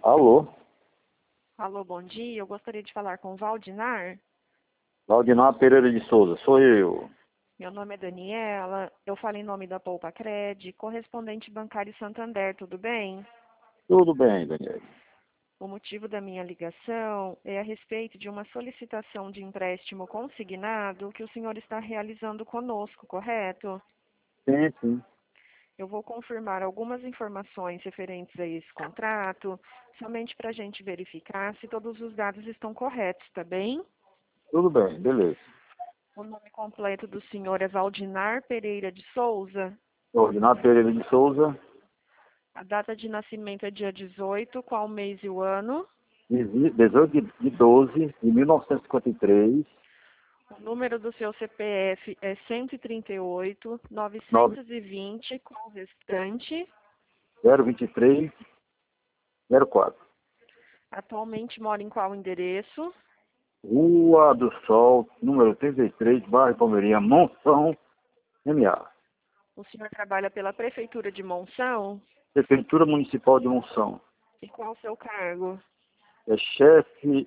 Alô, Alô, bom dia. Eu gostaria de falar com o Valdinar. Valdinar Pereira de Souza, sou eu. Meu nome é Daniela. Eu falo em nome da Poupa Cred, correspondente bancário Santander, tudo bem? Tudo bem, Daniel. O motivo da minha ligação é a respeito de uma solicitação de empréstimo consignado que o senhor está realizando conosco, correto? Sim, sim. Eu vou confirmar algumas informações referentes a esse contrato, somente para a gente verificar se todos os dados estão corretos, tá bem? Tudo bem, beleza. O nome completo do senhor é Valdinar Pereira de Souza. Valdinar Pereira de Souza, A data de nascimento é dia 18, qual mês e o ano? 18 de 12 de 1953, O número do seu CPF é 138, 9, 920, qual o restante? 023, 04. Atualmente mora em qual endereço? Rua do Sol, número 33, bairro Palmeirinha, Monção, MA. O senhor trabalha pela Prefeitura de Monção? Prefeitura Municipal de Monção. E qual o seu cargo? É chefe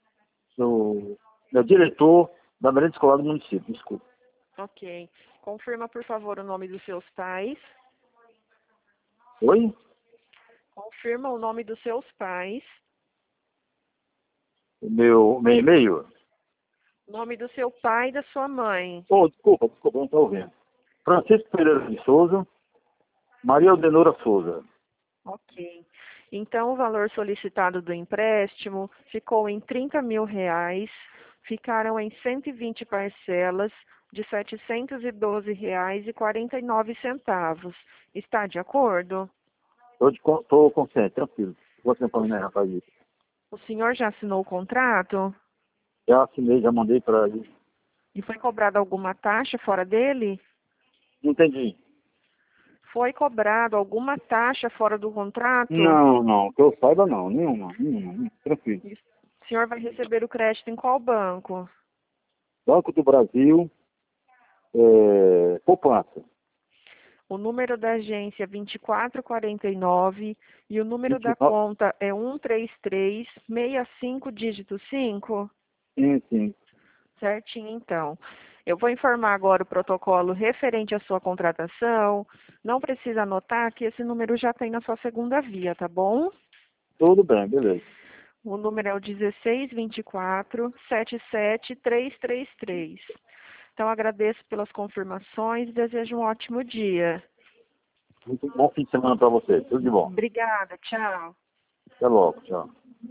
é diretor da merenda escolar do município, desculpa. Ok. Confirma, por favor, o nome dos seus pais. Oi? Confirma o nome dos seus pais. O meu e-mail? Nome do seu pai e da sua mãe. Oh, desculpa, não estou ouvindo. Francisco Pereira de Souza, Maria Aldenora Souza. Ok. Então, o valor solicitado do empréstimo ficou em R$ 30.000, ficaram em 120 parcelas de R$ 712,49. Está de acordo? Estou consciente, tranquilo. Vou tentar me rapaz. O senhor já assinou o contrato? Já assinei, já mandei para ele. E foi cobrada alguma taxa fora dele? Não entendi. Foi cobrado alguma taxa fora do contrato? Não, que eu saiba não, nenhuma, tranquilo. E o senhor vai receber o crédito em qual banco? Banco do Brasil, poupança. O número da agência é 2449 e o número da 29, conta é 13365 dígito 5. sim. Certinho, então. Eu vou informar agora o protocolo referente à sua contratação. Não precisa anotar que esse número já tem na sua segunda via, tá bom? Tudo bem, beleza. O número é o 1624-77333. Então, agradeço pelas confirmações e desejo um ótimo dia. Muito bom fim de semana para você. Tudo de bom. Obrigada, tchau. Até logo, tchau.